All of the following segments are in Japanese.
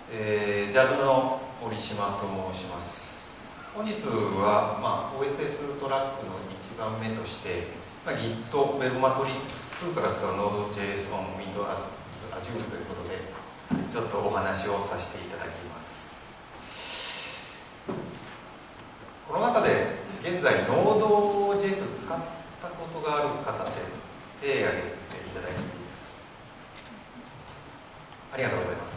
ジャズの森島と申します。本日は、OSS トラックの1番目として、Git Webmatrix 2から使う Node.js on Windows Azure ということで、ちょっとお話をさせていただきます。この中で現在 Node.js 使ったことがある方で手を挙げていただいていいですか。ありがとうございます。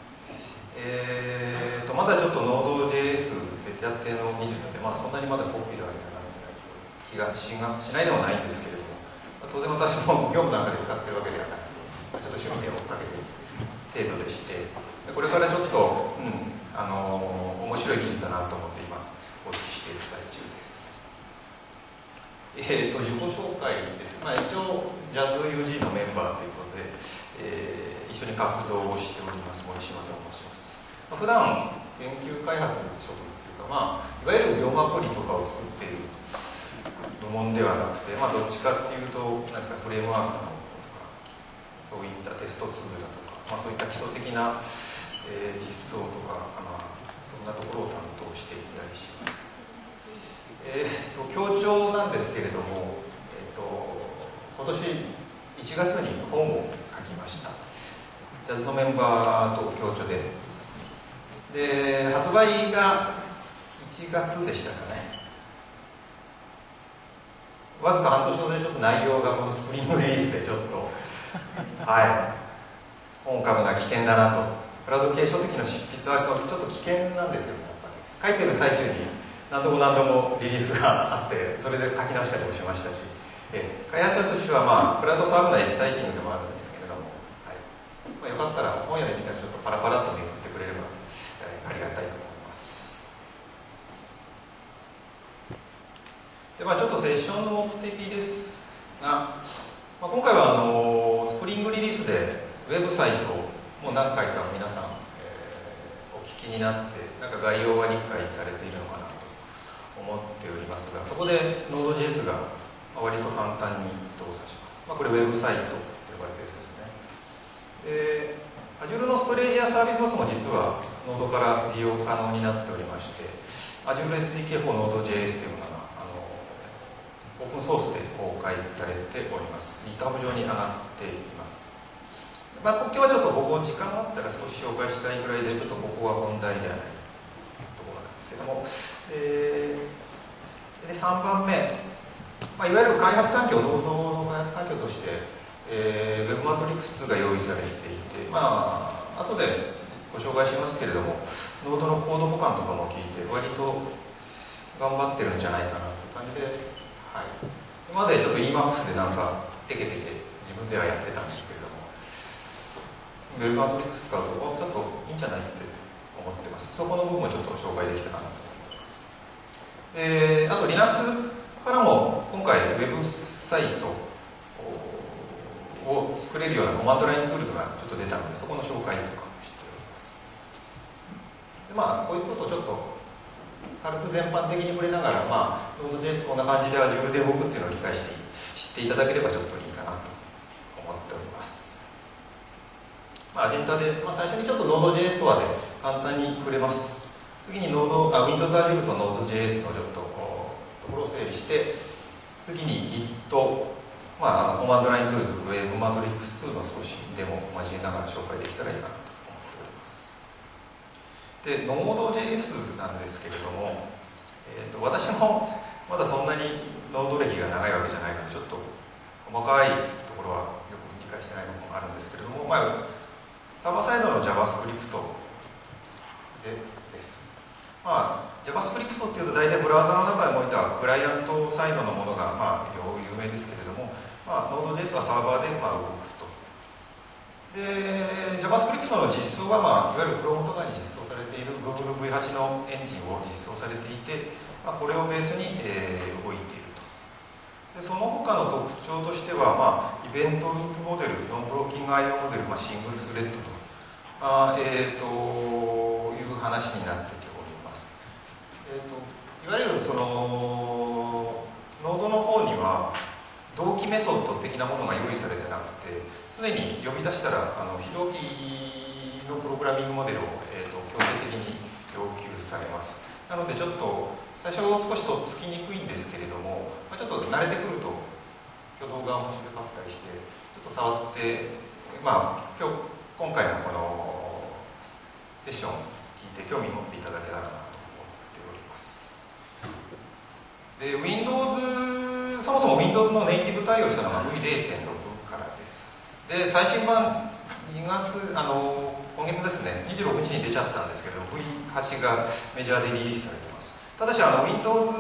まだちょっと Node.js 出来たての技術で、そんなにまだポピュラーになってない気がしないでもないんですけれども、当然私も業務なんかで使ってるわけではなくて、ちょっと趣味で追っかけている程度でして、これからちょっと、面白い技術だなと思って今ウォッチしている最中です。自己紹介です。一応 JazzUG のメンバーということで、一緒に活動をしております森島と申します。普段研究開発職というか、いわゆる業務アプリとかを作っている部門ではなくて、どっちかっていうと何ですか、フレームワークのとかそういったテストツールだとか、そういった基礎的な、実装とか、そんなところを担当していたりします。強調なんですけれども、今年1月に本を書きました。ジャズのメンバーと強調で発売が1月でしたかね。わずか半年ほどでちょっと内容がこのスプリングリリースでちょっと本を書くのは危険だなと。クラウド系書籍の執筆はちょっと危険なんですよね。やっぱり書いてる最中に何度もリリースがあって、それで書き直したりもしましたし、開発者としてはクラウドサーブのエキサイティングでもあるんですけれども、よかったら本屋で見たらちょっとパラパラっとめくってくれれば、ありがたいと思います。で、ちょっとセッションの目的ですが、今回はスプリングリリースでウェブサイトも何回か皆さん、お聞きになって概要は理解されているのかなと思っておりますが、そこで Node.js が割と簡単に動作します。これウェブサイトと呼ばれているやつですね。Azure のストレージやサービスバスも実は Node から利用可能になっておりまして、Azure SDK for Node.js というものがオープンソースで公開されております。GitHub 上に上がっています。今日はちょっとここ時間があったら少し紹介したいぐらいで、ちょっとここは本題ではないところなんですけども、で3番目、いわゆる開発環境、Node の開発環境として、Webmatrix 2が用意されていて、後でご紹介しますけれども、Node のコード保管とかも聞いて、割と頑張ってるんじゃないかなという感じで、今までちょっと Emacs でテケテケ自分ではやってたんですけれども、Webmatrix 使うとちょっといいんじゃないって思ってます。そこの部分もちょっと紹介できたかなと思ってます。あと Linux からも今回ウェブサイトを作れるようなコマンドラインツールがちょっと出たので、そこの紹介とかもしております。でこういうことをちょっと軽く全般的に触れながら、Node.js こんな感じで Azure で動くっていうのを理解して知っていただければちょっといいかなと思っております。アジェンダで、最初にちょっと Node.js とはで簡単に触れます。次に Windows Azure と Node.js のちょっとところを整理して、次に Git、コマンドラインツールズ、Webmatrix 2の少しデモを交えながら紹介できたらいいかなと思っております。で、Node.js なんですけれども、私もまだそんなに Node 歴が長いわけじゃないので、ちょっと細かいところはよく理解してない部分もあるんですけれども、サーバーサイドの JavaScript です。JavaScript っていうと大体ブラウザの中でもいたクライアントサイドのものが有名ですけれども、Node.js はサーバーで動くと。で、JavaScript の実装は、いわゆる Chrome とかに実装されている Google V8 のエンジンを実装されていて、これをベースに、動いていると。で、その他の特徴としては、イベントループモデル、ノンブロッキング IO モデル、シングルスレッドと、いう話になってきております。いわゆるそのノードの方には同期メソッド的なものが用意されてなくて、常に呼び出したら非同期のプロログラミングモデルを、強制的に要求されます。なのでちょっと最初少しとっつきにくいんですけれども、ちょっと慣れてくると挙動が面白かったりして、ちょっと触って、今回のこのセッションを聞いて興味を持っていただけたらなと思っております。で、Windows、そもそも Windows のネイティブ対応したのが V0.6 からです。で、最新版2月、今月ですね、26日に出ちゃったんですけど、V8 がメジャーでリリースされています。ただし、Windows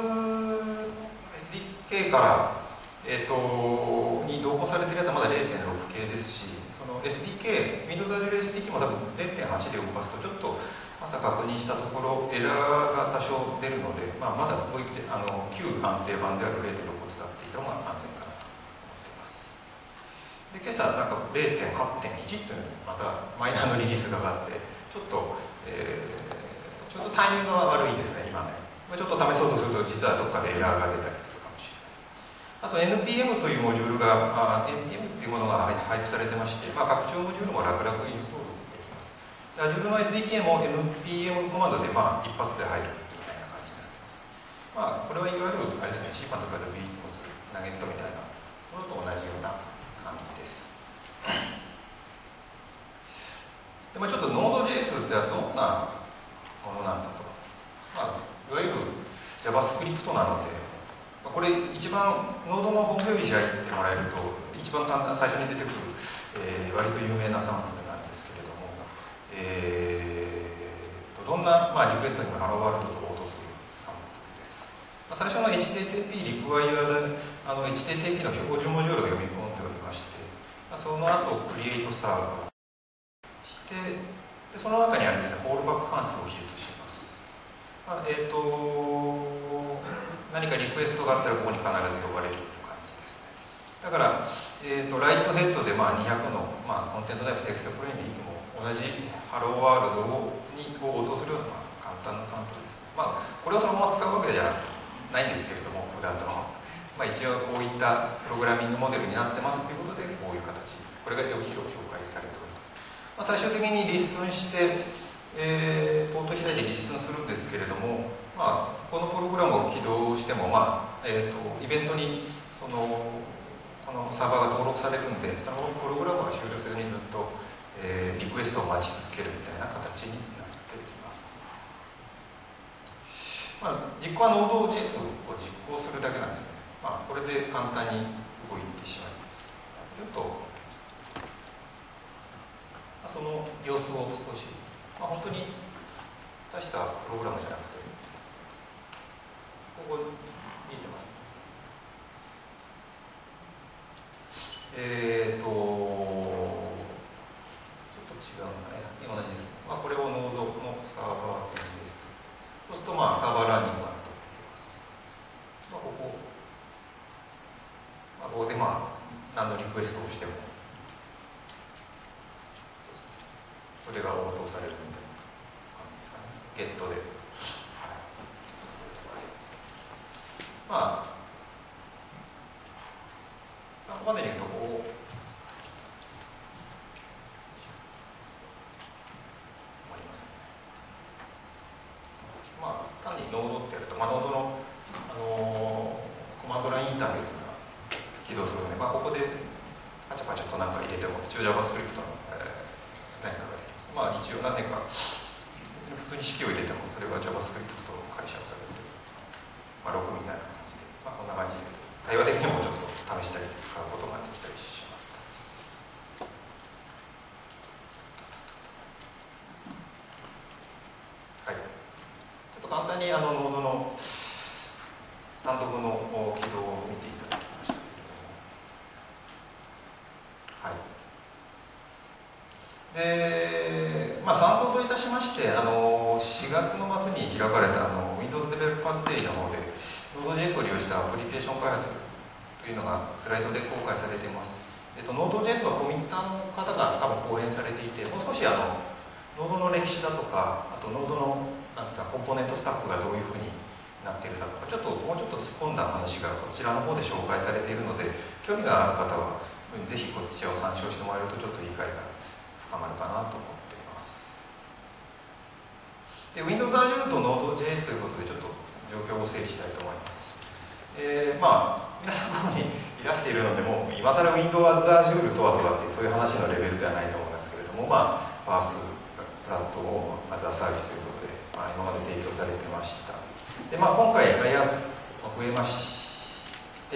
SDK から、に同梱されているやつはまだ 0.6 系ですし、その SDK、Windows Azure SDK も多分 0.8 で動かすと、ちょっと朝確認したところ、エラーが多少出るので、まだ旧安定版である 0.6 を使っていた方が安全かなと思っています。で、今朝、なんか 0.8.1 というのにまたマイナーのリリースがあって、ちょっとタイミングが悪いですね、今ね。ちょっと試そうとすると、実はどっかでエラーが出たりするかもしれない。あと NPM というモジュールが、NPM というものが配布されてまして、拡張モジュールも楽々インストールできます。Azure の SDK も NPM コマンドで一発で入るみたいな感じになっています。これはいわゆるあれですね、C パンとかで B コス、ナゲットみたいなものと同じような感じです。で、ちょっと Node.js ってどんなものなんだと。いわゆる JavaScript なので、これ一番ノードのホームページに入ってもらえると一番最初に出てくる、割と有名なサンプルなんですけれども、どんな、リクエストにもハローワールドと応答するサンプルです。最初の HTTP リクワイヤーでHTTP の標準モジュールを読み込んでおりまして、その後クリエイトサーバーして、でその中にはですね、フォールバック関数を記述します。何かリクエストがあったらここに必ず呼ばれるという感じですね。だから、ライトヘッドで200の、コンテンツタイプテキストプレイにいつも同じハローワールドに応答するような簡単なサンプルです。これをそのまま使うわけじゃないんですけれども、普段の、一応こういったプログラミングモデルになってますということで、こういう形、これがよく広く紹介されております。最終的にリッスンして、ポート開いてリッスンするんですけれども、このプログラムを起動しても、イベントにこのサーバーが登録されるんで、そのプログラムが終了せずにずっと、リクエストを待ち続けるみたいな形になっています。実行は Node.js を実行するだけなんですね。これで簡単に動いてしまいます。ちょっとその様子を少し、本当に大したプログラムじゃなくて、ここ見えてます。ちょっと違うのかね。同じです。これをノードのサーバーです。そうするとサーバーランニングが取ってきます。ここで何のリクエストをしてもそれが応答されるみたいな感じですかね。ゲットで。3番目に言うとこう思いますね。単にノードってやると、ノードの、コマンドラインインターフェースが起動するので、ここでパチャパチャと何か入れても、一応 JavaScript の、何かができます。一応何年か、普通に式を入れても、それが JavaScript と解釈されている。ログみたいな感じで、こんな感じで、対話的にもちょっと試したり、使うことができたりします。はい。ちょっと簡単にノードの単独の起動を見ていただきましたけれども、はい。で、参考といたしまして、4月の末に開かれたWindows Developer Day の方で、Node.js を利用したアプリケーション開発というのがスライドで公開されています。Node.js はコミッターの方が多分講演されていて、もう少しNode の歴史だとか、あとNode のコンポーネントスタックがどういうふうになっているだとか、もうちょっと突っ込んだ話がこちらの方で紹介されているので、興味がある方はぜひこちらを参照してもらえるとちょっと理解が深まるかなと思っています。 と Node.js ということでちょっと状況を整理したいと思います。まあ皆さんここにいらしているのでもう今更 Windows Azure とはとかっていうそういう話のレベルではないと思いますけれども、まあパースプラットフォームアザーサービスということで、まあ、今まで提供されてました。で、まあ、今回 IaaS 増えまして、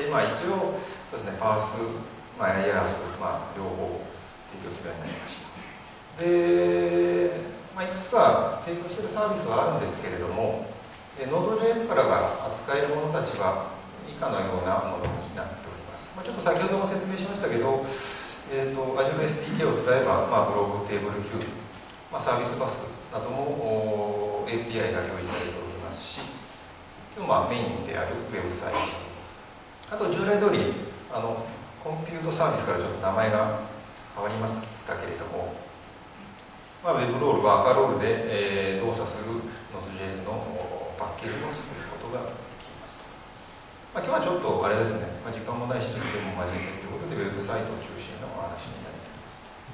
まあ、一応そうですね、パース、まあ、IaaS、まあ、両方提供するようになりました。で、まあ、いくつか提供しているサービスはあるんですけれども、Node.js からが扱えるものたちは以下のようなものになっております。まあ、ちょっと先ほども説明しましたけど、Azure SDK を使えば、まあ、ブログ、テーブル、キューブ、まあ、サービスバスなども API が用意されておりますし、今日まあメインであるウェブサイト、あと従来通りコンピュートサービスからちょっと名前が変わりましたけれども、まあ、ウェブロール、ワーカーロールで、動作する Node.js のパッケージを作ることができます。まあ、今日はちょっとあれですね、まあ、時間もないし、ちょっとでも交えてということで、ウェブサイトを中心のお話になります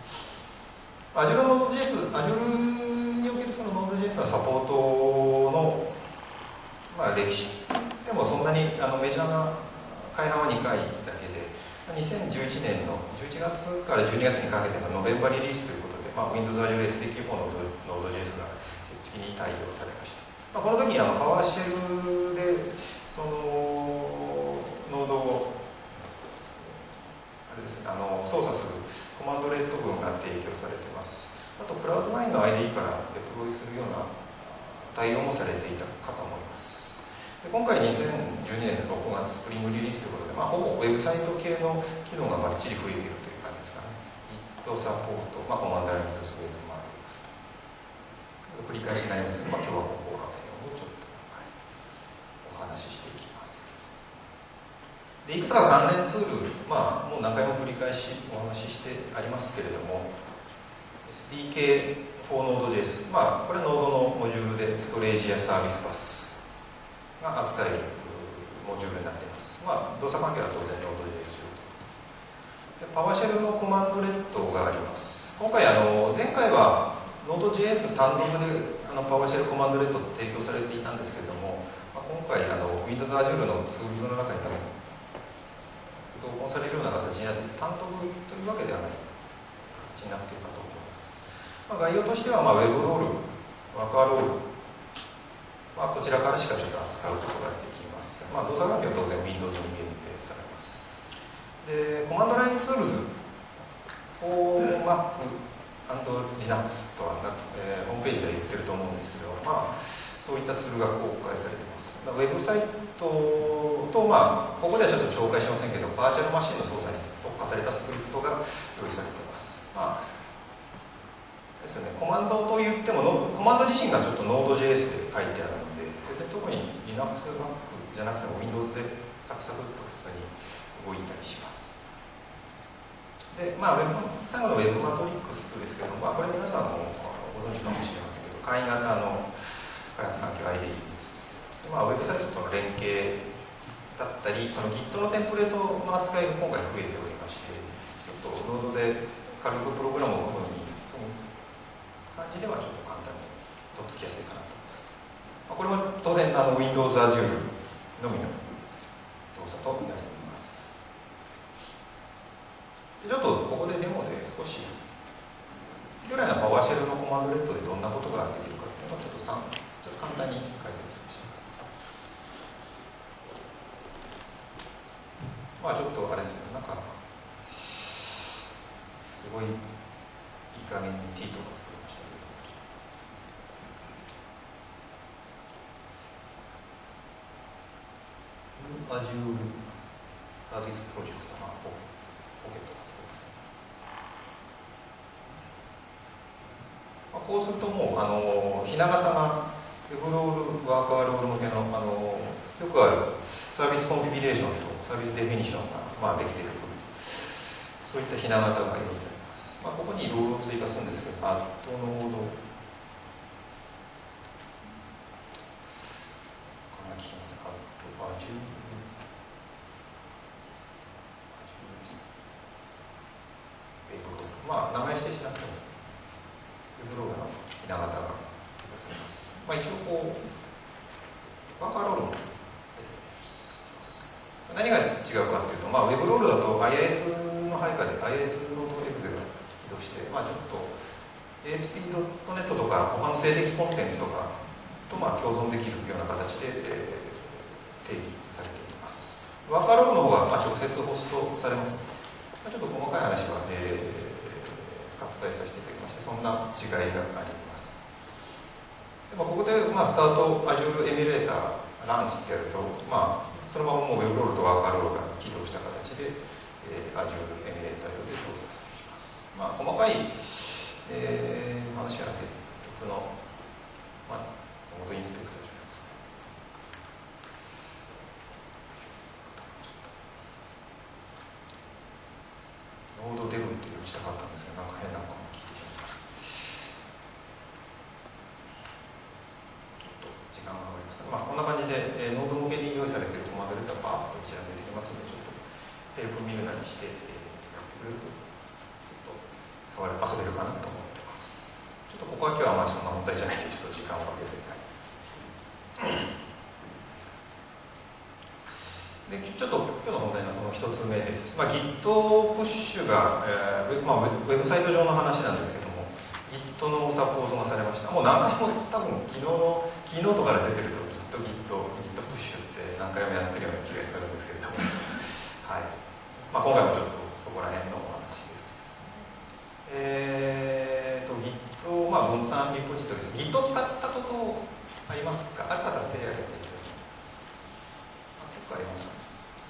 。Azure Node.js、Azure におけるその Node.js のサポートの、まあ、歴史でもそんなにメジャーな改版は2回だけで、2011年の11月から12月にかけてのノベンバリリースということで、まあ、Windows Azure SDK4 の Node.js が設置に対応されました。まあ、この時にパワーシェルでそのノードをあれですね、操作するコマンドレッド群が提供されています。あと、クラウド9の IDE からデプロイするような対応もされていたかと思います。で今回2012年の6月スプリングリリースということで、まあ、ほぼウェブサイト系の機能がバッチリ増えているという感じですかね。Git サポート、まあ、コマンドラインスペースマーク X 繰り返しになりますけど、まあ、今日はここら辺をちょっと、お話ししていきます。でいくつか関連ツール、まあ、もう何回も繰り返しお話ししてありますけれども、SDK for Node.js、まあ、これは Node のモジュールでストレージやサービスバスが扱えるモジュールになっています。まあ、動作関係は当然 Node.js でパワーシェルのコマンドレッドがあります。今回前回は Node.js 単独でパワーシェルコマンドレッドと提供されていたんですけれども、まあ、今回Windows Azure のツールの中に多分同梱されるような形になって単独というわけではない形になっているかと思います。まあ、概要としては、まあ、ウェブロール、ワーカーロール、まあ、こちらからしかちょっと扱うことができます。まあ、動作環境は当然 Windows に限定されます。で、コマンドラインツールズ、Mac、Linux とは、ホームページで言ってると思うんですけど、まあ、そういったツールが公開されています。ウェブサイトと、まあ、ここではちょっと紹介しませんけど、バーチャルマシンの操作に特化されたスクリプトが用意されています。まあですね、コマンドといってもコマンド自身がちょっと Node.js で書いてあるので、別に特に Linux、Mac じゃなくても Windows でサクサクっと普通に動いたりします。で、まあ、最後の Web マトリックス2ですけども、まあ、これ皆さんもご存知かもしれませんけど、簡易型の開発環境 IDE です。で、まあ、ウェブサイトとの連携だったり、その Git のテンプレートの扱いが今回増えておりまして、ちょっと Node で軽くプログラムを組む感じではちょっと簡単にとっつきやすいかなと思います。まあ、これも当然Windows Azure のみの動作となります。でちょっとここでデモで少し従来のパワーシェルのコマンドレッドでどんなことができるかっていうのをちょっと簡単に解説します。まあちょっとあれですね、なんかすごいいい加減に T とか作りましたけど、Azure サービスプロジェクト、まあ、ポケットが作ります。まあ、こうするともうひな形がウェブロール、ワーカーロール向けのよくあるサービスコンフィギュレーションとサービスデフィニッションが、まあ、できているそういったひな形が用意されます。まあ、ここにロールを追加するんですけど、アットノードまあ、名前指定しなくても、ウェブロールのひな形が追加されます。 まあ、一応こうワーカーロールも何が違うかっていうと、まあ、ウェブロールだと IIS の配下で IIS ロードエグゼが起動して、まあ、ちょっと ASP.NET とか他の静的コンテンツとかとまあ共存できるような形で、定義されています。ワーカーログの方はまあ直接ホストされます。ちょっと細かい話は、割愛させていただきまして、そんな違いがあります。でここで、まあ、スタート Azure エミュレーターランチってやると、まあ、そのままもう Web ロールとワーカーロールが起動した形で、Azure エミュレーター上で動作します。まあ、細かい、話は結局の、まあ、モードインスペクターじゃないですか。ノードデブって打ちたかったんですけど、なんか変なのが聞いてしまいました。ちょっと時間がかかりました。まあ、こんな感じで、ノード向けに用意されているコマンドレターがバーッと一覧出てきますので、ちょっとヘルプ見るなりして、やってくれると、ちょっと遊べるかなと思ってます。ちょっとここは今日はまあそんな問題じゃないんで、ちょっと時間をかけずに。でちょっと今日の問題のその1つ目です。まあ、Git プッシュが、まあ、ウェブサイト上の話なんですけども、Git のサポートがされました。もう何回も多分昨日のキーノートから出てると Git プッシュって何回もやってるような気がするんですけれども、はいまあ、今回もちょっとそこら辺のお話です。Git、まあ、分散リポジトリ、Git 使ったことありますか？ある方手を挙げていただきます。結構ありますか？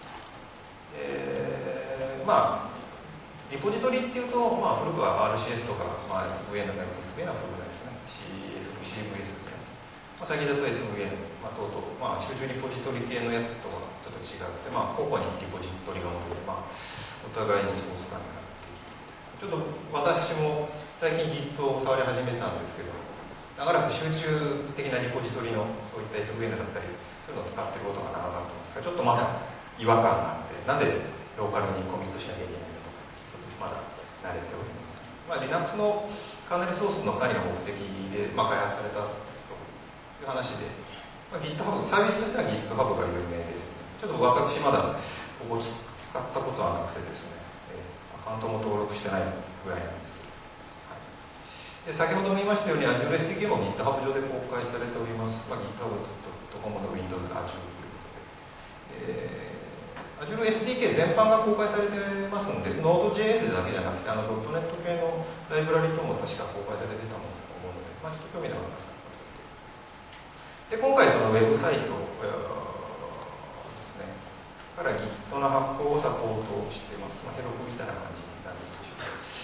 まあ、リポジトリっていうと、まあ、古くは RCS とか、まあ、SVN の SVN は古くないですね。CVS ですね。まあ、最近だと SVN、まあ、等々、まあ、集中リポジトリ系のやつとはちょっと違って、まあ、個々にリポジトリが持ってて、まあ、お互いにソース管理ができる。ちょっと私も最近 Git を触り始めたんですけど、長らく集中的なリポジトリのそういった SVN だったり、そういうのを使っていることが長かったんですが、ちょっとまだ違和感があって、なんでローカルにコミットしなきゃいけないのとか、まだ慣れております。まあ、Linux のカーネルソースの管理が目的で、まあ、開発されたという話で、まあ、GitHub、サービスとしては GitHub が有名ですね。ちょっと私まだここ使ったことはなくてですね、アカウントも登録してないぐらいなんですけど、はい、で先ほども言いましたように Azure SDK も GitHub 上で公開されております。まあ、GitHub.com の Windows Azure ということで。Azure SDK 全般が公開されてますので、Node.js だけじゃなくて、.NET 系のライブラリとも確か公開されてたものと思うので、まあ、ちょっと興味のある方はで今回、そのウェブサイトですね、から Git の発行をサポートしています。まあ、ヘロクみたいな感じになるでし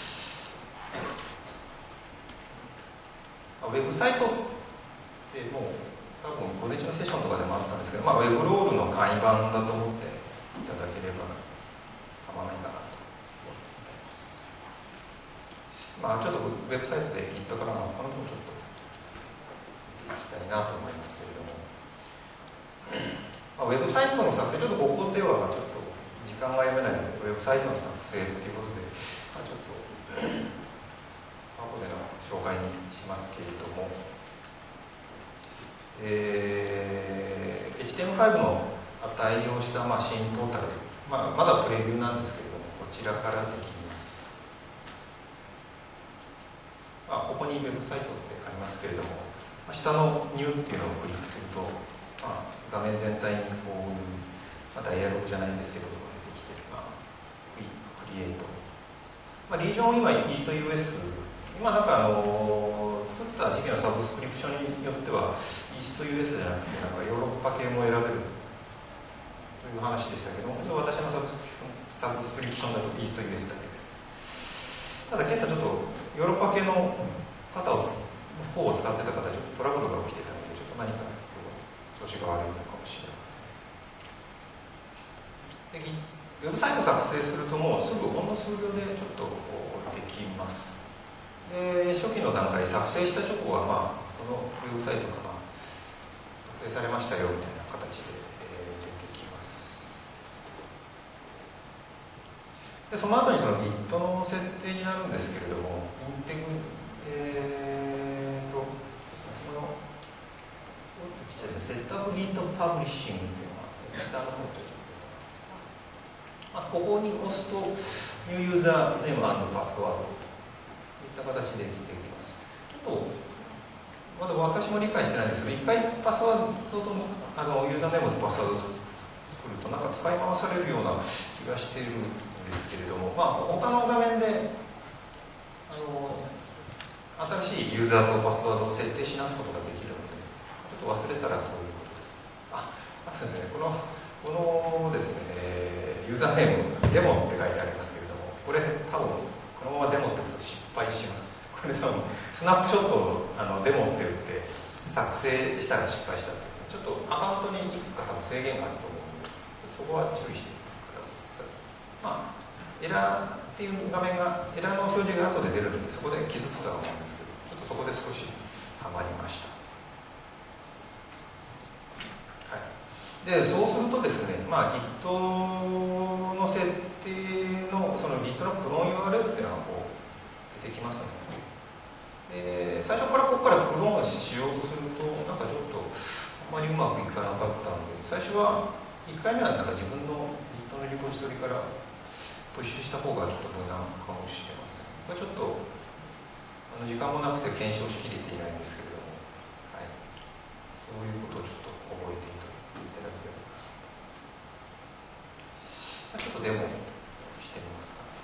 ょうか。ウェブサイトってもう、多分午前中のセッションとかでもあったんですけど、まあ、ウェブロールの簡易版だと思っていただければ構わないかなと思っています。まあ、ちょっとウェブサイトで Git からの他の部分をちょっと見ていきたいなと思いますけれども、まあ、ウェブサイトの作成、ちょっとここではちょっと時間が読めないので、ウェブサイトの作成ということで、まあ、ちょっと後での紹介にしますけれども、HTML5 の対応した、まあ、新ポータル、まだプレビューなんですけれども、こちらからできます。まあ、ここにウェブサイトってありますけれども、下のニューっていうのをクリックすると、まあ、画面全体にこういう、まあ、ダイアログじゃないんですけど、出てきて、まあ、クイッククリエイト。まあ、リージョン今、イースト US、今なんか作った時期のサブスクリプションによっては、イースト US じゃなくて、なんかヨーロッパ系も選べるという話でしたけども、私のサブスクリプションだとイースト US だけです。ただ、今朝ちょっとヨーロッパ系の方を方を使ってた方、ちょっとトラブルが起きていたので、ちょっと何か今日は調子が悪いのかもしれません。で、ウェブサイト作成するともうすぐほんの数秒でちょっとできます。で、初期の段階、作成した直後は、まあ、このウェブサイトが、まあ、作成されましたよみたいな形で、出てきます。で、その後にその Git の設定になるんですけれども、インテグ、この Git パブリッシングっていうのが下の方というここに押すとニューユーザーネーム&パスワードといった形でできます。ちょっとまだ私も理解してないんですけど、一回パスワードとユーザーネームとパスワードを作るとなんか使い回されるような気がしているんですけれども、他の画面で新しいユーザーとパスワードを設定し直すことができるので、ちょっと忘れたらそういうことです。そうですね、このですね、ユーザーネームデモって書いてありますけれども、これ多分このままデモって打つと失敗します。これ多分スナップショットをデモって打って作成したら失敗したっていう、ちょっとアカウントにいくつか多分制限があると思うので、そこは注意してください。エラーっていう画面が、エラーの表示が後で出るので、そこで気づくとは思うんですけど、ちょっとそこで少しはまりました。でそうするとですね、Git の設定の、その Git のクローン URL っていうのがこう出てきますので、最初からここからクローンしようとすると、なんかちょっとあまりうまくいかなかったので、最初は1回目はなんか自分の Git のリポジトリからプッシュした方がちょっと無難かもしれません。これちょっと時間もなくて検証しきれていないんですけれども、そういうことをちょっと覚えていただければ。ちょっとデモしてみますか。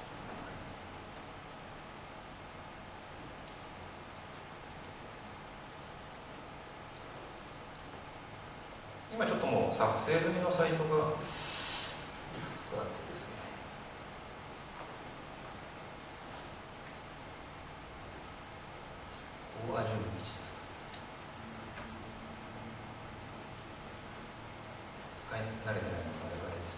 今ちょっともう作成済みのサイトがいくつかあってですね、ここは10日です。使い慣れてないのが我々です。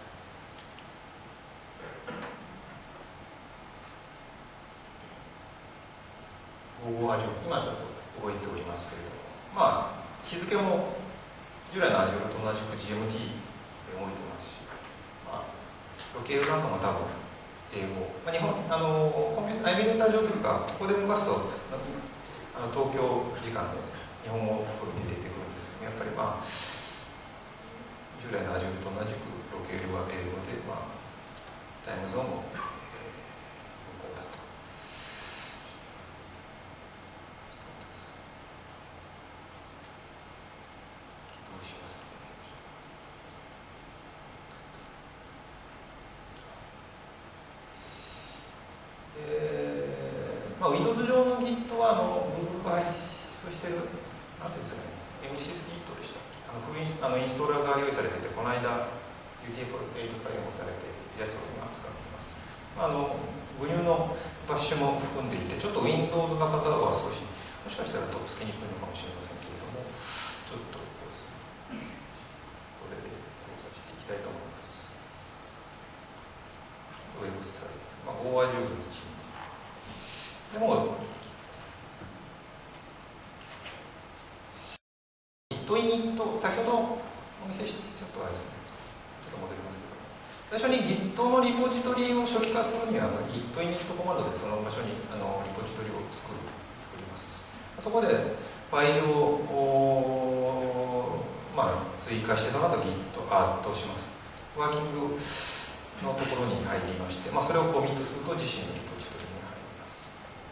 今ちょっと動いておりますけれども、日付も従来の Azure と同じく GMT で動いてますし、ロケールなんかも多分英語、日本コンピューター、アイビングター上というか、ここで動かすと東京時間で日本語含めて出てくるんですけど、やっぱり従来の Azure と同じくロケールは英語で、タイムゾーンも向こうだと。起動しますね。Windows 上の Git はGoogle が配布している、なんていうんですかね、MSys Git でしたっけ、インストーラーが用意されていて、この間 UTF-8 対応されているやつを今使っています。グニューのバッシュも含んでいて、ちょっと Windows の方は少し、もしかしたらとっつきにくいのかもしれませんけれども、ちょっとこうですね、これで操作していきたいと思います。ウェブサイト、Go Azure 1でも Git 先ほどお見せしてちょっとあれですね、ちょっと戻りますけど、最初に Git のリポジトリを初期化するには Git init コマンドでその場所にリポジトリを作ります。そこでファイルを追加して、その後 Git アッドします。ワーキングのところに入りまして、それをコミットすると自身のリポジトリに入ります。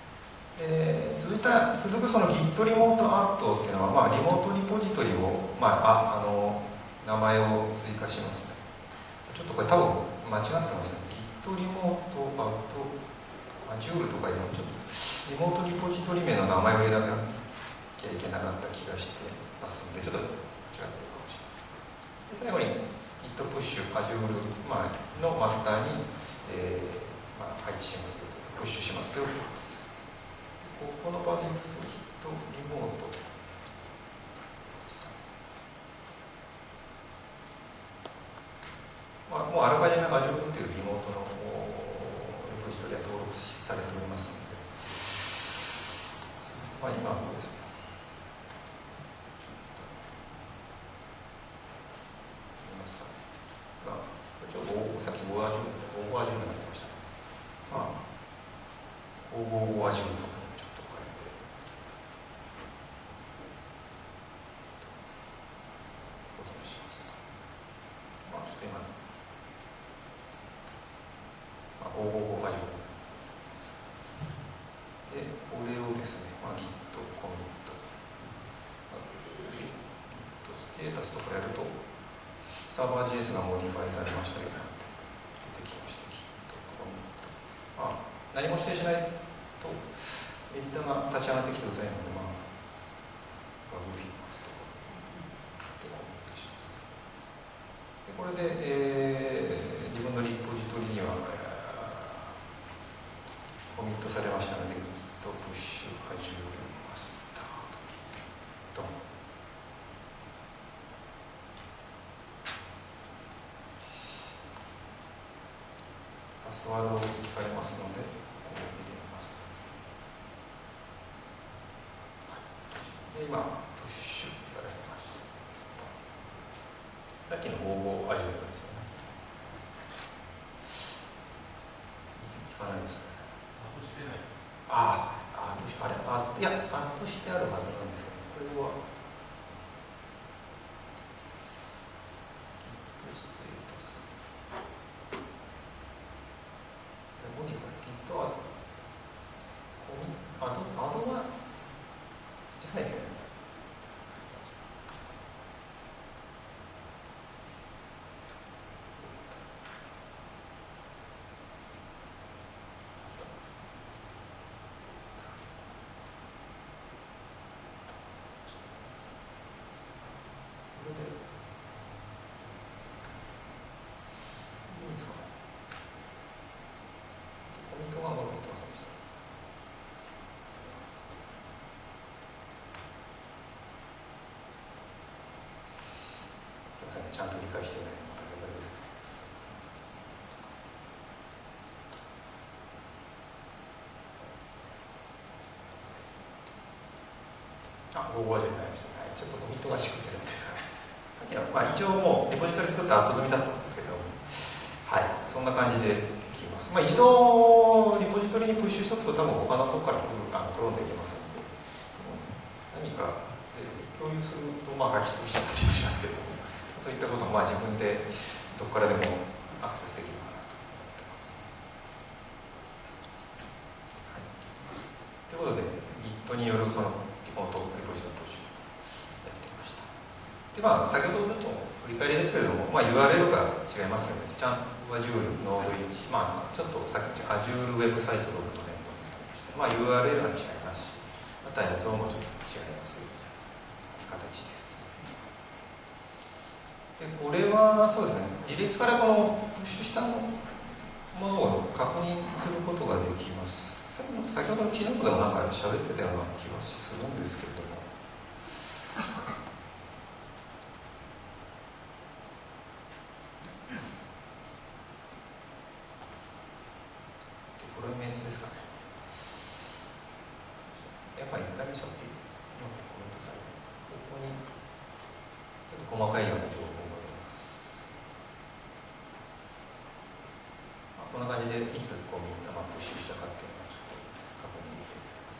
続くその Git リモートアットっていうのは、リモートリポジトリを、名前を追加しますね。ちょっとこれ多分間違ってますね。Git リモートアット Azure とかいうのちょっとリモートリポジトリ名の名前を入れなきゃいけなかった気がしてますので、ちょっと間違ってるかもしれません。で最後に Git プッシュ Azure のマスターに、配置しますよ、プッシュしますよということです。この場で Git リモートもうあらかじめ Azure というリモートのリポジトリは登録されておりますので、今はこうですね。さっきGo Azure になってました。Go Azure とかにちょっと変えて。保存します。 ですとこれやるとスターバー JS がモディファイされましたよなんて出てきまして、何も指定しないとエディターが立ち上がってきてうざいので、バグフィックスとコメントします。でこれで、自分のリポジトリには、コミットされましたので Git プッシュ始めましたと。パスワードを聞かれますので、ここを入れます。で今、プッシュされました。さっきの応募始めですよね。聞かないですね。いや、アップしてあるはずなんですけど、これは。ちゃんと理解してないのがバレバレですね。応募はじゃないですね。ちょっとコミットがしくてるんですかね。さっきは一応もうリポジトリ作ってアップ済みだったんですけど、はい、そんな感じでできます。一度リポジトリにプッシュしとくと多分他のところからクローンできますので、何かで共有すると書き潰しちゃったりもしますけど、そういったことも自分でどこからでもアクセスできるかなと思ってます。はい、ということで Git によるそのリポートリポジトリプッシュやってみました。で先ほどちょっと振り返りですけれども、URL が違いますので、ちゃんと Azure ノード1、ちょっとさっき Azure ウェブサイトログとネットになりまして、URL が違いますし、また映像もちょっと違います形です。でこれはそうですね、履歴からこのプッシュしたものを確認することができます。先ほどのキーノートでも喋ってたような気がするんですけれども、これメンツですかね。やっぱり1回目しゃべってコメントされて、ここにちょっと細かいような情報が出ます。こんな感じでいつプッシュしたかっていうのをちょっと確認できると思います。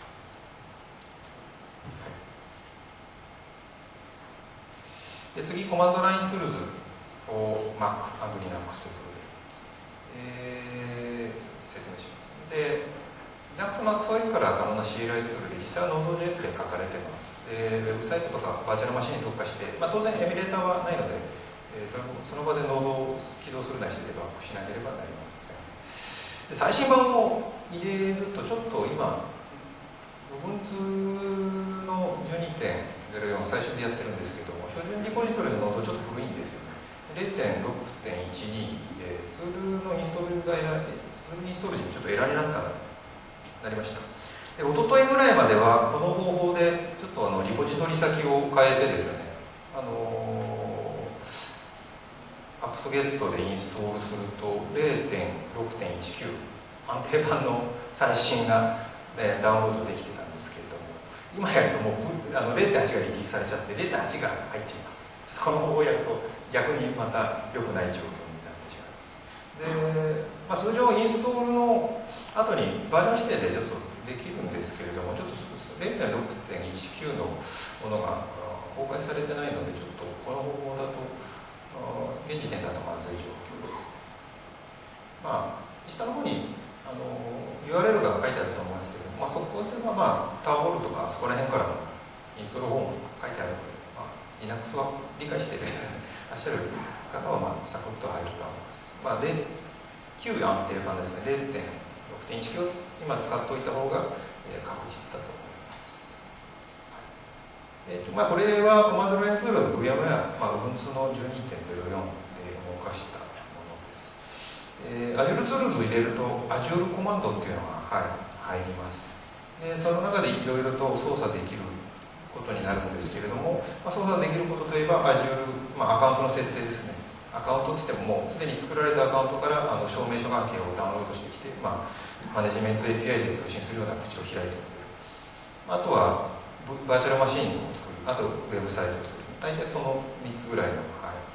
で次、コマンドラインツールズを Mac& Linux ということで、説明します。で、Linux MacOS から可能な CLI ツールで、実際は Node.js で書かれています。で、ウェブサイトとかバーチャルマシンに特化して、当然エミュレーターはないので、その場で Node を起動するなりしてデバッグしなければなりません。で最新版を入れると、ちょっと今、Ubuntu の 12.04 最初でやってるんですけども、標準リポジトリのノードちょっと古いんですよね。0.6.12 でツールのインストールがツールインストール時にちょっとエラーになりました。で一昨日ぐらいまではこの方法でちょっとリポジトリ先を変えてですね、アプトゲットでインストールすると 0.6.19 安定版の最新が、ダウンロードできてたんですけれども、今やるともう0.8 がリリースされちゃって 0.8 が入っちゃいます。この方法をやると逆にまた良くない状況になってしまいます。で、通常インストールの後にバージョン指定でちょっとできるんですけれども、ちょっと 0.6.19 のものが公開されてないので、ちょっとこの方法だと現時点だとまずい状況です。下の方にURL が書いてあると思いますけど、そこでターボールとかそこら辺からのインストールフォームが書いてあるので、 Linux は理解していらっしゃる方は、サクッと入ると思います。旧安定版ですね、0.6.1 を今使っておいた方が、確実だと思います。これはコマンドラインツールの VMware、Ubuntu の 12.04 で動かしたものです。Azure Tools を入れると Azure コマンドっていうのが、入ります。その中でいろいろと操作できることになるんですけれども、操作できることといえば Azure、アカウントの設定ですね。アカウントって言ってももうすでに作られたアカウントから証明書関係をダウンロードしてきて、マネジメント API で通信するような口を開いてくれる。あとはバーチャルマシンを作る、あとウェブサイトを作る。大体その3つぐらいの、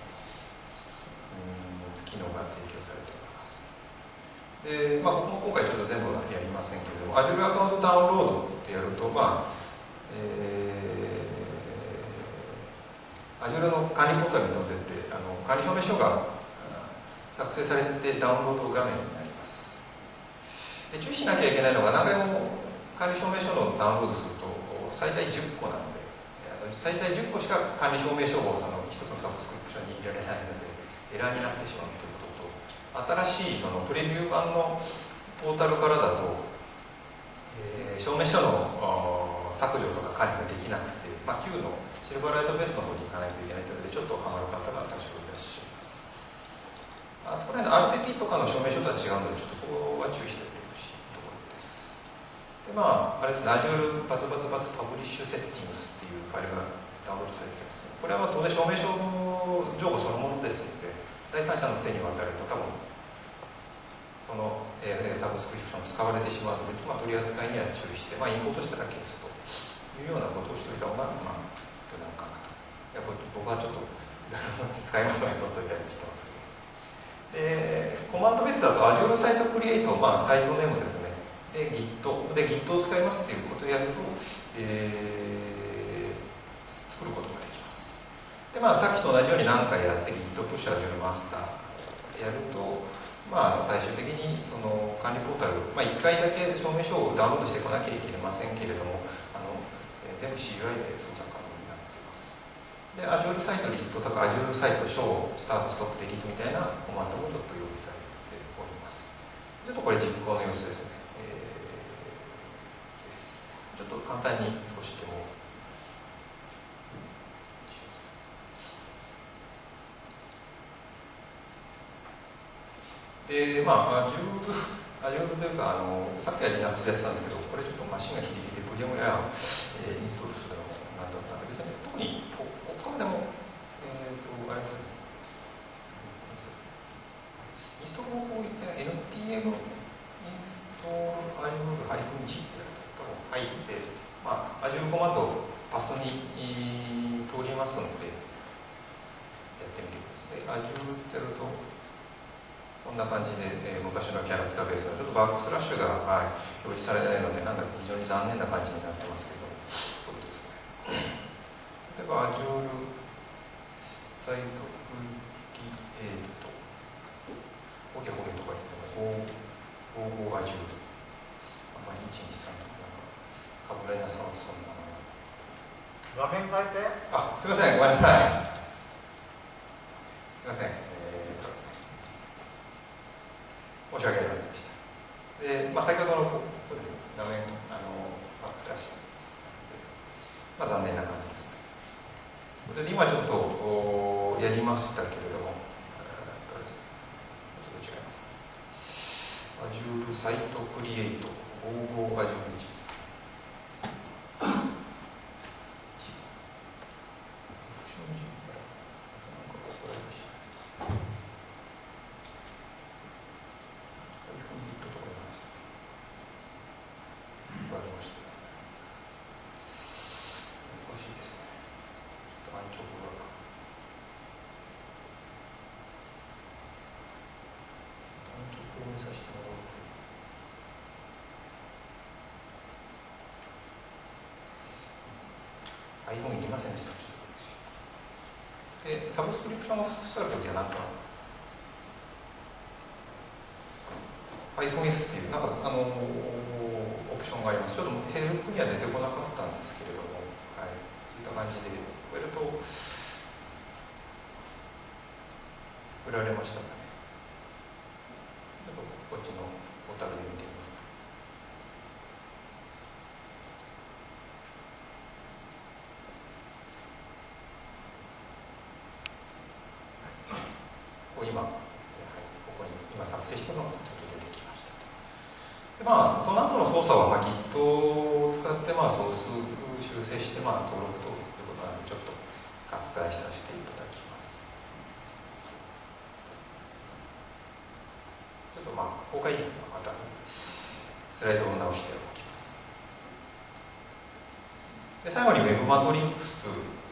機能が提供されております。で、僕も今回ちょっと全部はやりませんけれども、Azure アカウントダウンロードってやると、Azure の管理ポータルに飛んでって、管理証明書が作成されてダウンロード画面になります。で、注意しなきゃいけないのが、何回も管理証明書のダウンロードすると最大10個なので、最大10個しか管理証明書を一つのサブスクリプションに入れられないのでエラーになってしまうということと、新しいそのプレビュー版のポータルからだと、証明書の削除とか管理ができなくて、旧のシルバーライトベースの方に行かないといけないので、ちょっとハマる方が多少いらっしゃいます。そこら辺の RTP とかの証明書とは違うので、ちょっとそこは注意しておいてほしいところです。で、あれですね、Azure バツバツバツパブリッシュセッティングスっていうファイルがダウンロードされてきます。これは当然証明書の情報そのものですので、第三者の手に渡ると多分その、サブスクリプション使われてしまうので、取り扱いには注意して、インポートしたら消すというようなことをしておいた方が無難かなと。僕はちょっと使いますので取っといたりしてますけど。で、コマンドベースだと Azure サイトクリエイト、サイトネームですね。で Git を使いますっていうことをやると、作ることができます。で、さっきと同じように何回やって Git プッシュ Azure マスターやると、最終的にその管理ポータル、1回だけ証明書をダウンロードしてこなきゃいけませんけれども、全部 CUI で操作可能になっています。で、Azure サイトリストとか Azure サイトショー、スタート、ストップ、デリートみたいなコマンドもちょっと用意されております。ちょっとこれ実行の様子ですね。ちょっと簡単に少しでもで、Azure というかさっきは Linux でやってたんですけど、これちょっとマシンがヒリヒリでプリムやインストールするのもなんだったんで、別に特にここからでもあれですね、インストールをこういって npm インストール -g ってやると入って、Azure コマンドパスに通りますのでやってみてください。Azure ってやるとこんな感じで、昔のキャラクターベースのちょっとバックスラッシュが、表示されないので、なんか非常に残念な感じになってますけど、そうですね。例えば Azure サイトクリエイトホゲホゲとか言っても55 Azure あんまり123とかかぶれなさそうな画面変えて。 すいません、ごめんなさい。すいません、そうですね。申し訳ありませんでした。で、先ほどのこうですね、画面バックスラッシュ、残念な感じです。で、今ちょっとやりましたけれども、ちょっと違います。Azure サイトクリエイト55 Azure 1です。iPhone いりませんでした。で、サブスクリプションが複数あるときはなんか iPhoneS っていうなんかオプションがあります。ちょっとヘルプには出てこなかったんですけれども、そういった感じでこうやると送られましたかね。ちょっとこっちのポータルで見てみます。今、ここに今作成したのがちょっと出てきました。でその後の操作はGit を使ってソース修正して登録ということなので、ちょっと割愛させていただきます。ちょっと公開時はまたスライドを直しておきます。で最後に Web マトリックス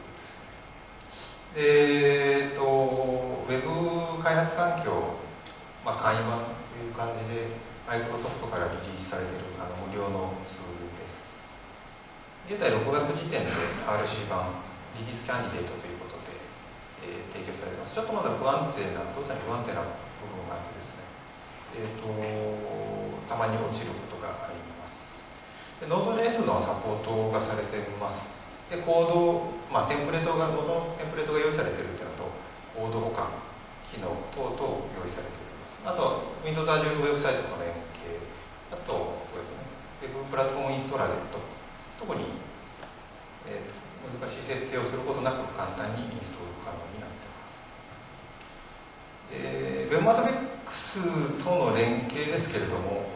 ですね。ウェブ開発環境、簡易版という感じで、マイクロソフトからリリースされている無料のツールです。現在6月時点で RC 版、リリースキャンディデートということで、提供されています。ちょっとまだ不安定な、動作に不安定な部分があってですね、たまに落ちることがあります。Node.js のサポートがされています。でコード、テンプレートが、元のテンプレートが用意されているというのと、コード保管機能等々用意されています。あとは Windows Azure ウェブサイトとの連携、あとそうですね、Web プラットフォームインストーラーで特に、難しい設定をすることなく簡単にインストール可能になっています。Web マトリックスとの連携ですけれども、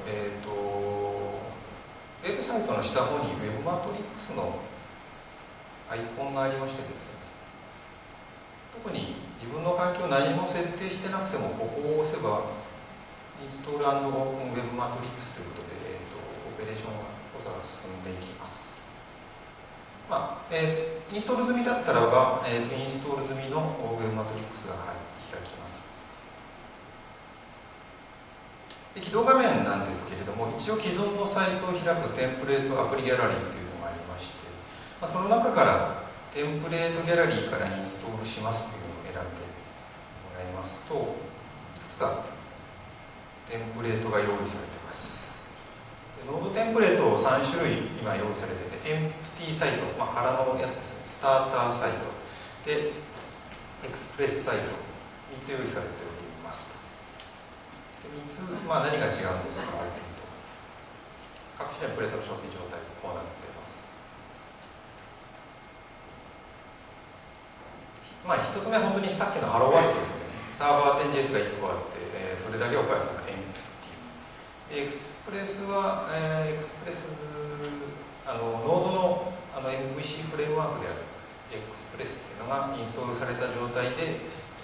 ウェブサイトの下方に Web マトリックスのアイコンがありましてですね、特に自分の環境を何も設定してなくても、ここを押せばインストール&オープン Web マトリックスということで、オペレーション操作が進んでいきます。インストール済みだったらば、インストール済みの Web マトリックスが、開きます。で起動画面なんですけれども、一応既存のサイトを開くテンプレートアプリギャラリーというのがありまして、その中からテンプレートギャラリーからインストールしますというのを選んでもらいますと、いくつかテンプレートが用意されています。ノードテンプレートを3種類今用意されていて、エンプティサイト、空のやつですね、スターターサイトでエクスプレスサイト3つ用意されておりますと。で3つ、何が違うんですかというと、各種テンプレートの初期状態こうなっています。1つ目は本当にさっきのハローワールドですね。サーバー 10JS が1個あって、それだけを返すのがエンプティ。エクスプレスは、エクスプレス、ノードのMVC フレームワークであるエクスプレスというのがインストールされた状態で、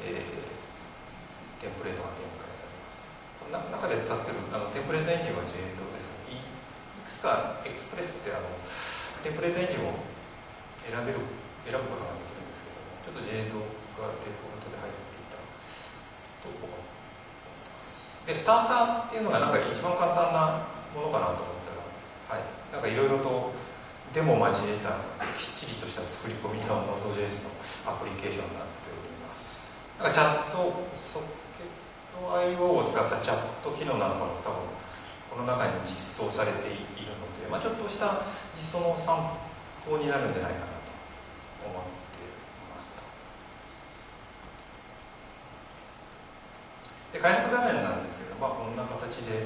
テンプレートが展開されます。この中で使っているテンプレートエンジンは JDO ですが、いくつかエクスプレスってテンプレートエンジンを選ぶことができるんですけども、ちょっと JDO がデフォルトで入っていたと思います。でスターターっていうのが一番簡単なものかなと思ったら、いろいろとデモを交えたきっちりとした作り込みの Node.js のアプリケーションになっております。チャットソケット IO を使ったチャット機能なんかも多分この中に実装されているので、ちょっとした実装の参考になるんじゃないかなと思っています。で開発画面なんですけど、こんな形で、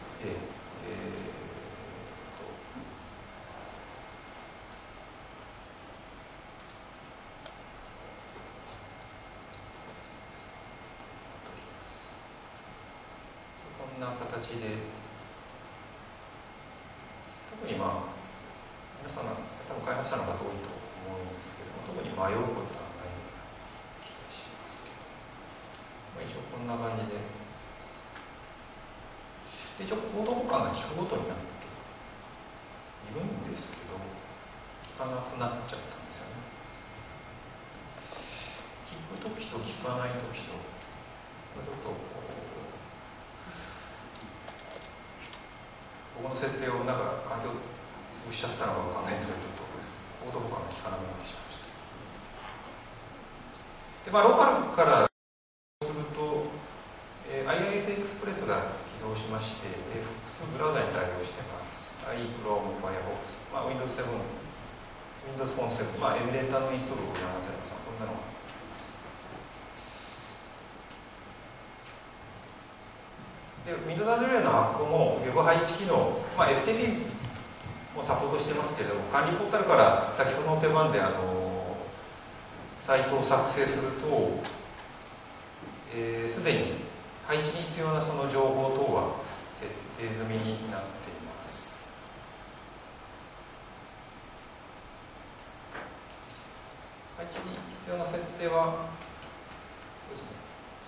こんな形で、特に皆さん多分開発者の方多いと思うんですけども、特に迷うことはないような気がしますけど、一応こんな感じで、一応コード保管が効くことになっているんですけど、効かなくなっちゃったんですよね。効くときと効かないときと、ちょっとここの設定を環境潰しちゃったのかわかんないですけど、ちょっとコード保管が効かなくなってしまいました。で、ローカルからすると、IIS エクスプレスが起動しまして、複数ブラウザに対応しています。iChrome、Firefox、Windows 7、Windows Phone 7、エミュレーターのインストールを促されます。こんなのがあります。 で Windows Azure の発行も Web 配置機能、FTP もサポートしてますけれども、管理ポータルから先ほどの手番でサイトを作成すると、すでに配置に必要なその情報等は設定済みになっています。配置に必要な設定はですね、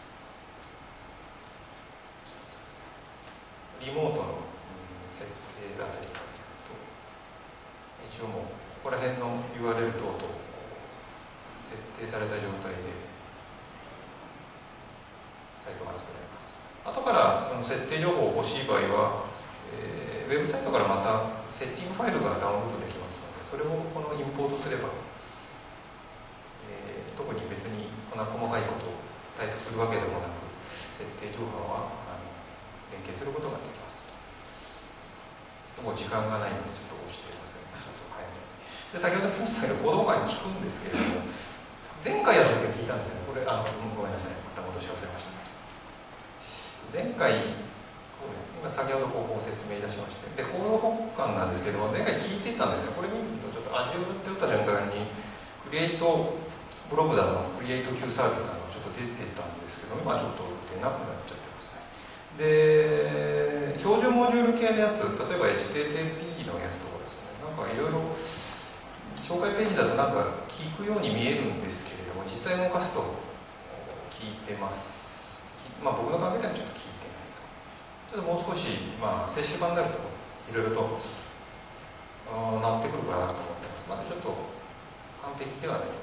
リモートの設定だったりと、一応もうここら辺の URL 等々設定された状態でサイトが作られます。後からその設定情報を欲しい場合は、ウェブサイトからまたセッティングファイルがダウンロードできますので、それをこのインポートすれば、特に別にこんな細かいことをタイプするわけでもなく、設定情報は連携することができます。もう時間がないのでちょっと押していますね。ちょっと早めに。で、先ほど言いましたけど、行動感に聞くんですけれども、前回やった時に聞いたんですけど、これごめんなさい、また戻し忘れました。前回、今先ほどご説明いたしまして、で、行動補完なんですけども、前回聞いていたんですよ。これ見ると、ちょっと Azure って打った瞬間に、クリエイトブログだの、クリエイト Q サービスなどちょっと出てたんですけど、今ちょっと出なくなっちゃってますね。で、標準モジュール系のやつ、例えば HTTP のやつとかですね、なんかいろいろ紹介ページだとなんか聞くように見えるんですけれども、実際動かすと聞いてます。僕の考えではちょっと聞いてないと。ちょっともう少し、正式版になるといろいろとなってくるかなと思ってます。まだちょっと完璧ではないです。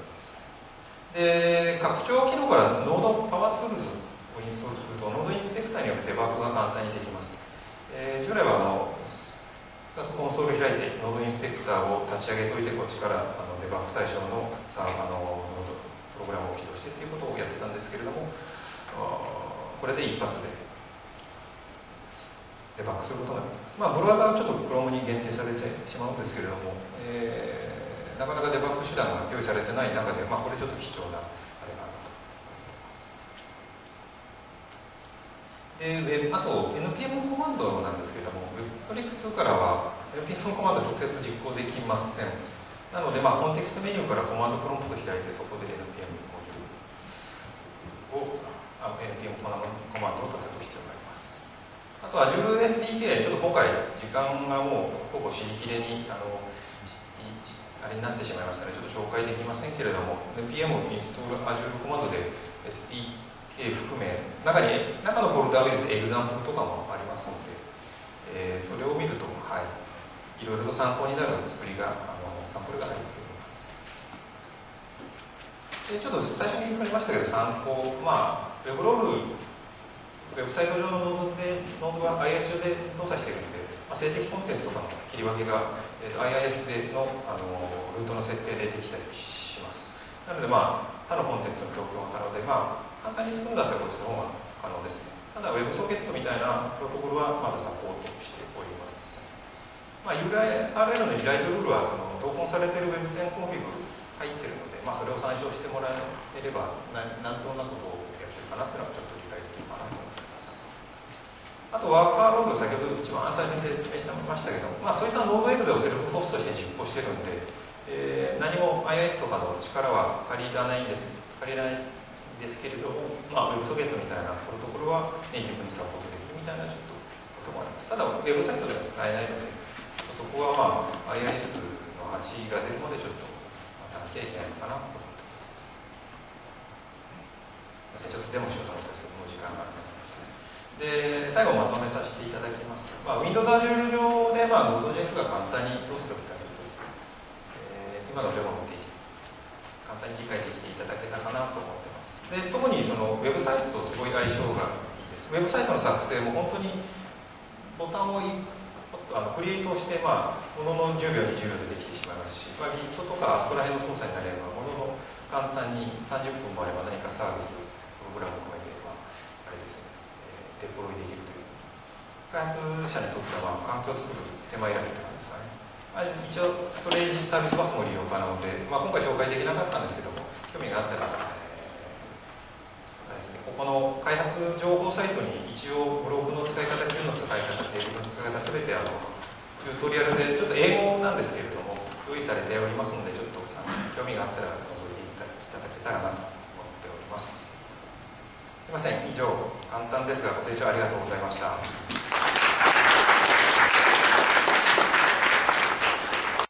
で、拡張機能からノードパワーツールズをインストールすると、ノードインスペクターによってデバッグが簡単にできます。従来は2つコンソール開いて、ノードインスペクターを立ち上げておいて、こっちからデバッグ対象のサーバーのプログラムを起動してということをやってたんですけれども、これで一発でデバッグすることができます。ブラウザはちょっと Chrome に限定されてしまうんですけれども、なかなかデバッグ手段が用意されてない中で、これちょっと貴重なあれかなと思っています。で、あと NPM コマンドなんですけれども、Webtrix2 からは NPM コマンド直接実行できません。なので、コンテキストメニューからコマンドプロンプト開いて、そこで NPM モジュールをNPM コマンドを叩く必要があります。あと Azure SDK、ちょっと今回時間がもうほぼ尻切れにあれになってしまいましたので、ちょっと紹介できませんけれども、NPM インストール Azure コマンドで SDK 含め、中のフォルダを見るとエグザンプルとかもありますので、それを見ると、いろいろと参考になる作りが、サンプルが入っています。で、ちょっと最初に言いましたけど、参考、ウェブロール、ウェブサイト上のノードは IIS 上で動作しているので、静的コンテンツとかの切り分けが、IIS での、ルートの設定でできたりします。なので、他のコンテンツの供給が可能で、簡単に作るんだったらこっちの方が可能ですね。ただ、ウェブソケットみたいなプロトコルはまだサポートしております。URL の依頼とルールは同梱されている Web10 コンフィグ入っているので、それを参照してもらえれば、どんなことをやってるかなというのはちょっと理解できるかなと思います。あと、ワーカーロード、先ほど一番最初に説明してましたけど、そういったノードエグゼをセルフホストとして実行しているので、何も IIS とかの力は借りないんですけれども、ウェブソケットみたいなプロトコルはネイティブにサポートできるみたいなちょっとこともあります。ただ、ウェブサイトでは使えないので、そこはIIS の8が出るまでちょっと待たなきゃいけないのかなと思ってます。すみません、ちょっとデモしようと思ったんですけど、もう時間がありますね。で、最後まとめさせていただきます。Windows Azure 上でNode.js が簡単にどうするかというと、今のデモを見て簡単に理解できていただけたかなと思ってます。で、特にそのウェブサイトとすごい相性がいいです。ウェブサイトの作成も本当にボタンをクリエイトをして、ものの10秒、20秒でできてしまいますし、Git とかあそこら辺の操作になれば、ものの簡単に30分もあれば何かサービス、プログラムを組めて、あれですね、デプロイできるという。開発者にとっては、環境を作る手間いらずって感じですかね。一応、ストレージサービスバスも利用可能で、今回紹介できなかったんですけども、興味があったら、あれですね、 ここの開発情報サイトに一応ブログの使い方、Q の使い方、テーブルの使い方、すべてチュートリアルでちょっと英語なんですけれども用意されておりますので、ちょっと興味があったら覗いていただけたらなと思っております。すいません、以上簡単ですがご清聴ありがとうございました。